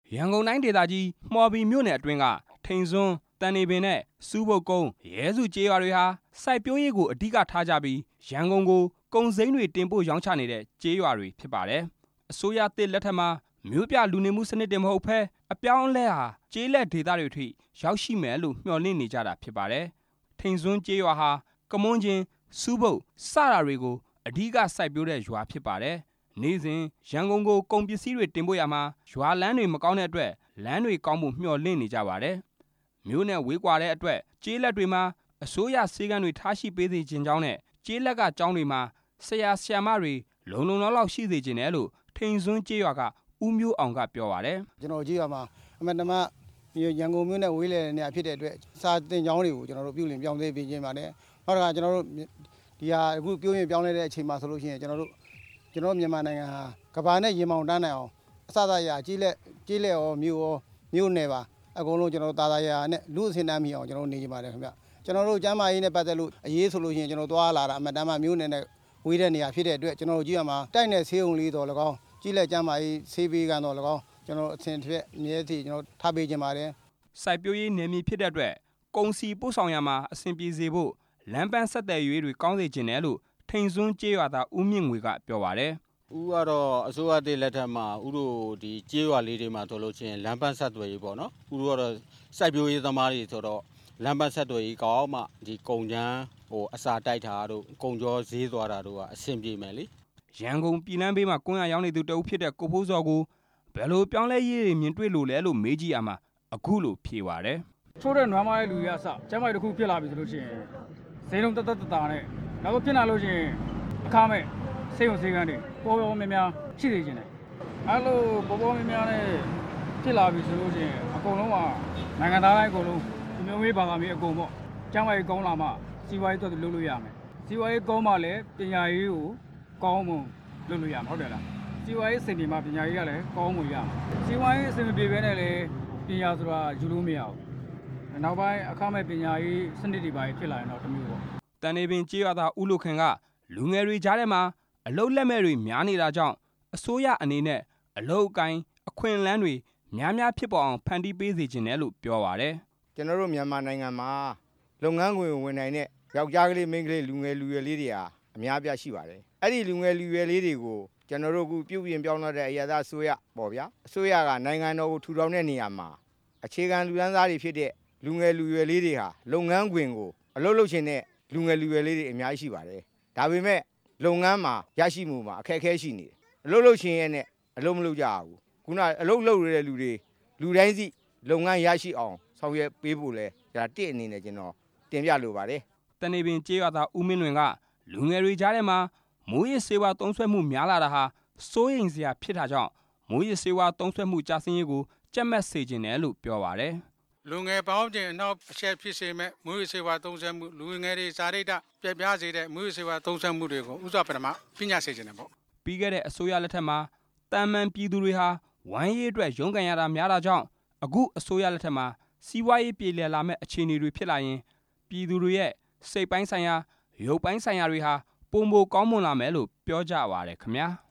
ရန်ကုန်တိုင်းဒေသကြီးမှော်ဘီမြို့နယ်အတွင်းကထိန်စွန်းတန်နေပင်နဲ့စူးပုတ်ကုန်းရဲစုကျေးရွာတွေဟာစိုက်ပျိုးရေးကိုအဓိကထားကြပြီးရန်ကုန်ကိုကုန်စိမ်းတွေတင်ပို့ရောင်းချနေတဲ့ကျေးရွာတွေဖြစ်ပါတယ်။အစိုးရသစ်လက်ထက်မှာမြို့ပြလူနေမှုစနစ်တွေမဟုတ်ဘဲအပြောင်းအလဲဟာကျေးလက်ဒေသတွေထိရောက်ရှိမယ်လို့မျှော်လင့်နေကြတာဖြစ်ပါတယ်။ထိန်စွန်းကျေးရွာဟာကမွန်းချင်းစူးပုတ်စတာတွေကိုအဓိကစိုက်ပျိုးတဲ့ရွာဖြစ်ပါတယ်။နေ့စဉ်ရန်ကုန်ကိုကုန်ပစ္စည်းတွေတင်ပို့ရမှာရွာလမ်းတွေမကောင်းတဲ့အတွက်လမ်းတွေကောင်းဖို့မျှော်လင့်နေကြပါတယ်။မြို့နဲ့ဝေးကွာတဲ့အတွက်ကျေးလက်တွေမှာအစိုးရဆေးကမ်းတွေထားရှိပေးစေခြင်းကြောင့်နဲ့ကျေးလက်ကကျောင်းတွေမှာဆရာဆရာမတွေလုံလုံလောက်ရှိစေခြင်းတယ်လို့ထိန်စွန်းကျေးရွာကဦးမျိုးအောင်ကပြောပါတယ်။ကျွန်တော်ကျေးရွာမှာအမှန်တမ်းရန်ကုန်မြို့နဲ့ဝေးလေတဲ့နေရာဖြစ်တဲ့အတွက်စာတင်ကျောင်းတွေကိုကျွန်တော်တို့ပြုလင်ပြောင်းလဲပေးခြင်းပါတယ်။နောက်တစ်ခါကျွန်တော်တို့ဒီဟာအခုပြုရင်ပြောင်းလဲတဲ့အချိန်မှာဆိုလို့ရှိရင်ကျွန်တော်မြန်မာနိုင်ငံဟာကမ္ဘာနဲ့ရင်မောင်တန်းနိုင်အောင်အစသာရကျေးလက်ရောမြို့နယ်ပါအကုန်လုံးကျွန်တော်တို့သာသာယာနဲ့လူအစင်းတန်းမိအောင်ကျွန်တော်တို့နေကြပါတယ်ခင်ဗျကျွန်တော်တို့ကျမ်းမာရေးနဲ့ပတ်သက်လို့အရေးဆိုလို့ရှိရင်ကျွန်တော်သွားလာတာအမှန်တမ်းမြို့နယ်နဲ့ဝေးတဲ့နေရာဖြစ်တဲ့အတွက်ကျွန်တော်တို့ကြည့်ရမှာတိုက်နယ်ဆေးုံလေးတော်၎င်းကျေးလက်ကျမ်းမာရေးဆေးပေးကန်တော်၎င်းကျွန်တော်အဆင်တစ်အမြဲတည်းကျွန်တော်ထားပေးခြင်းပါတယ်စိုက်ပျိုးရေးနယ်မြေဖြစ်တဲ့အတွက်ကုန်စီပို့ဆောင်ရမှာအဆင်ပြေစေဖို့လမ်းပန်းဆက်သွယ်ရေးတွေကောင်းစေခြင်းတယ်လို့ထိန်စွန်းကျေးရွာသားဦးမြင့်ငွေကပြောပါတယ်ဦးကတော့အစိုးရတည်လက်ထက်မှာဦးတို့ဒီကျေးရွာလေးတွေမှာဆိုလို့ချင်းလမ်းပန်းဆက်သွယ်ရေးပေါ့နော်ဦးတို့ကတော့စိုက်ပျိုးရေးသမားတွေဆိုတော့လမ်းပန်းဆက်သွယ်ရေးကောင်းမှဒီကုန်ချမ်းအစာတိုက်တာတို့ကုန်ကြောဈေးသွားတာတို့ကအဆင်ပြေမယ်လေရန်ကုန်ပြည်လမ်းဘေးမှာကွမ်းရရောင်းနေသူတအုပ်ဖြစ်တဲ့ကိုဖိုးစောကိုဘယ်လိုပြောင်းလဲရေးတွေမြင်တွေ့လို့လဲလို့မေးကြည့်ရမှာအခုလိုဖြေပါတယ်ချိုးတဲ့နွမ်းမရဲ့လူရအစကျမ်းမာရေးတစ်ခုဖြစ်လာပြီဆိုလို့ရှိရင်ဈေးနှုန်းတက်တာနဲ့နောက်ဆုံးဖြစ်လာလို့ရှိရင်အခမဲ့စေုံစေကန်းတွေပေါ်ပေါ်များများရှိနေခြင်းတယ်အဲ့လိုပေါ်ပေါ်များများနဲ့ဖြစ်လာပြီဆိုလို့ရှိရင်အကုန်လုံးကနိုင်ငံသားတိုင်းအကုန်လုံးဒီမျိုးလေးဘာသာမျိုးအကုန်ပေါ့ကျမ်းမာရေးကောင်းလာမှစီးပွားရေးတော့လုပ်လို့ရမယ်စီးပွားရေးကောင်းမှလည်းပညာရေးကိုကောင်းမှလုပ်လို့ရမှာဟုတ်တယ်လားစီးပွားရေးစင်ပြေမှပညာရေးကလည်းကောင်းမှရမှာစီးပွားရေးအစင်မပြေဘဲနဲ့လည်းပညာဆိုတာယူလို့မရဘူးနောက်ပိုင်းအခမဲ့ပညာရေးစနစ်တွေပါဖြစ်လာရင်တော့တမျိုးပေါ့တန်နေပင်ကျေးရွာသားဦးလိုခင်ကလူငယ်တွေကြားထဲမှာအလုတ်လက်မဲ့တွေများနေတာကြောင့်အစိုးရအနေနဲ့အလုတ်အကိုင်းအခွင့်အလမ်းတွေများဖြစ်ပေါ်အောင်ဖန်တီးပေးစေခြင်းတယ်လို့ပြောပါတယ်ကျွန်တော်တို့မြန်မာနိုင်ငံမှာလုပ်ငန်းခွင်ဝင်နိုင်တဲ့ယောက်ျားကလေးမိန်းကလေးလူငယ်လူရွယ်လေးတွေဟာအများပြရှိပါတယ်အဲ့ဒီလူငယ်လူရွယ်လေးတွေကိုကျွန်တော်တို့ကပြုပြင်ပြောင်းလဲတဲ့အရာသားအစိုးရပေါ့ဗျာအစိုးရကနိုင်ငံတော်ကိုထူထောင်တဲ့နေရာမှာအခြေခံလူတန်းစားတွေဖြစ်တဲ့လူငယ်လူရွယ်လေးတွေဟာလုပ်ငန်းခွင်ကိုအလုပ်လုပ်ချင်တဲ့လူငယ်လူရွယ်လေးတွေအများကြီးရှိပါတယ်ဒါပေမဲ့လုပ်ငန်းမှာရရှိမှုမှာအခက်အခဲရှိနေတယ်အလုပ်လုပ်ချင်ရဲ့နဲ့အလုပ်မလုပ်ကြဘူးခုနအလုပ်လုပ်ရတဲ့လူတိုင်းစီလုပ်ငန်းရရှိအောင်ဆောင်ရွက်ပေးဖို့လဲဒါတစ်အနေနဲ့ကျွန်တော်တင်ပြလိုပါတယ်တန်နေပင်ကျေးရွာသားဦးမင်းလွင်ကလူငယ်တွေကြားထဲမှာမိုးရစ်စေဝါသုံးဆွဲမှုများလာတာဟာစိုးရိမ်စရာဖြစ်တာကြောင့်မိုးရစ်စေဝါသုံးဆွဲမှုကြာစင်းရေးကိုကြက်မှတ်စေခြင်းတယ်လို့ပြောပါတယ်လူငယ်ပေါင်းတင်အနောက်အချက်ဖြစ်စေမဲ့မိုးရစ်စေဝါသုံးဆွဲမှုလူငယ်တွေဇာတိတပြပြစေတဲ့မိုးရစ်စေဝါသုံးဆွဲမှုတွေကိုဥစွာပထမပညာစေခြင်းတယ်ပေါ့ပြီးခဲ့တဲ့အစိုးရလက်ထက်မှာတာမန်ပြည်သူတွေဟာဝိုင်းရေးအတွက်ရုန်းကန်ရတာများတာကြောင့်အခုအစိုးရလက်ထက်မှာစီးပွားရေးပြည်လည်လာမဲ့အခြေအနေတွေဖြစ်လာရင်ပြည်သူတွေရဲ့စိတ်ပိုင်းဆိုင်ရာရုပ်ပိုင်းဆိုင်ရာတွေဟာပုံမကောင်းမွန်လာမယ်လို့ပြောကြပါရယ်ခင်ဗျာ